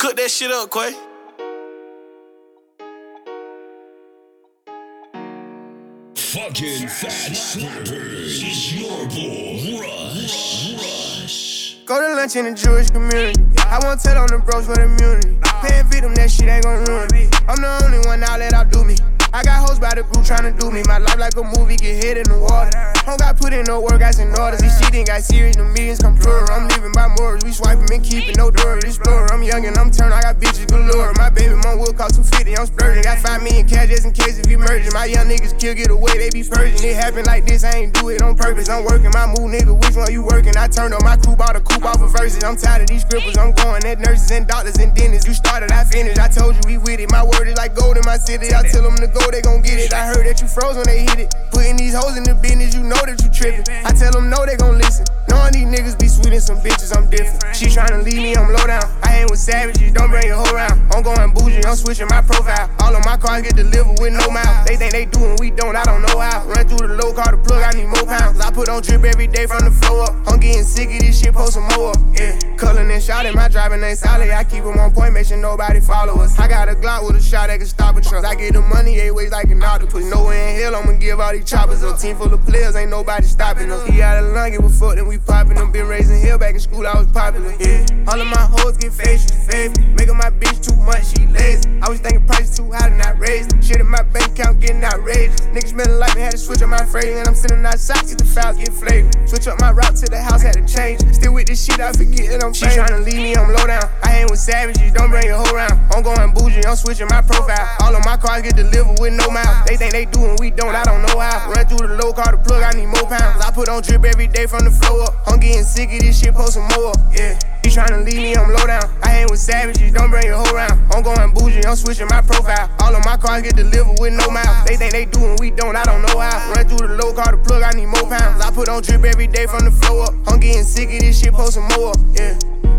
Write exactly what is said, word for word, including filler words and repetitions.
Cook that shit up, Quay. Fucking fat slappers. It's your boy, Rush. Rush. Go to lunch in the Jewish community. I won't tell on the bros for the immunity. Paying victim, that shit ain't gon' ruin me. I'm the only one now let out do me. I got hoes by the group tryna do me. My life like a movie, get hit in the water. Don't got put in no work, guys in orders. This shit ain't got serious, the millions come plural. I'm living by morals, we swiping and keeping no door. Explorer, I'm young and I'm turned, I got bitches galore. My baby mom will cost two fifty, I'm splurging. Got five million cash just in case if we merging. My young niggas kill, get away, they be purging. It happen like this, I ain't do it on purpose. I'm working my move, nigga, which one you working? I turned on my coupe, bought a coupe off of verses. I'm tired of these scribbles, I'm going at nurses and doctors and dentists. You started, I finished, I told you we with it. My word is like gold in my city, I tell them to go, they gon' get it. I heard that you froze when they hit it. Putting these hoes in the business, you know that you trippin'. I tell them no, they gon' listen. Knowing these niggas be sweet and some bitches, I'm different. She tryna leave me, I'm low down. I ain't with savages, don't bring your hoe round. I'm going bougie, I'm switching my profile. All of my cars get delivered with no mouth. They think they do and we don't, I don't know how. Run through the low car, the plug, I need more pounds. I put on drip every day from the floor up. I'm getting sick of this shit, post some more up. Yeah, Cullen and shouting, my driving ain't solid. I keep them on point, make sure nobody follow us. I got a Glock with a shot that can stop a truck. I get the money eight ways like an octopus. Nowhere in hell, I'ma give all these choppers up. Team full of players, ain't nobody stopping us. He out of lung, give a fuck, then we popping them. Been raising hell back in school, I was popular. Yeah, all of my hoes get facial, favorite. Making my bitch too much, she lazy. I was thinking prices too high and not raised. Shit in my bank account getting outrageous. Niggas smelling like me, had to switch up my phrase. And I'm sitting outside, get the fouls, get flavored. Switch up my route to the house, had to change. Still with this shit, I forget that I'm She tryna leave me, I'm low down. I ain't with savages, don't bring your hoe round. I'm going bougie, I'm switching my profile. All of my cars get delivered with no mouth. They think they do and we don't, I don't know how. Run through the low car, the plug, I need more pounds. I put on drip every day from the floor up. I'm getting sick of this shit, post some more up. Yeah, he tryna leave me, I'm low down. I ain't with savages, don't bring your hoe round. I'm going bougie, I'm switching my profile. All of my cars get delivered with no mouth. They think they do and we don't, I don't know how. Run through the low car, the plug, I need more pounds. I put on drip every day from the floor up. I'm getting sick of this shit, post some more up. Yeah.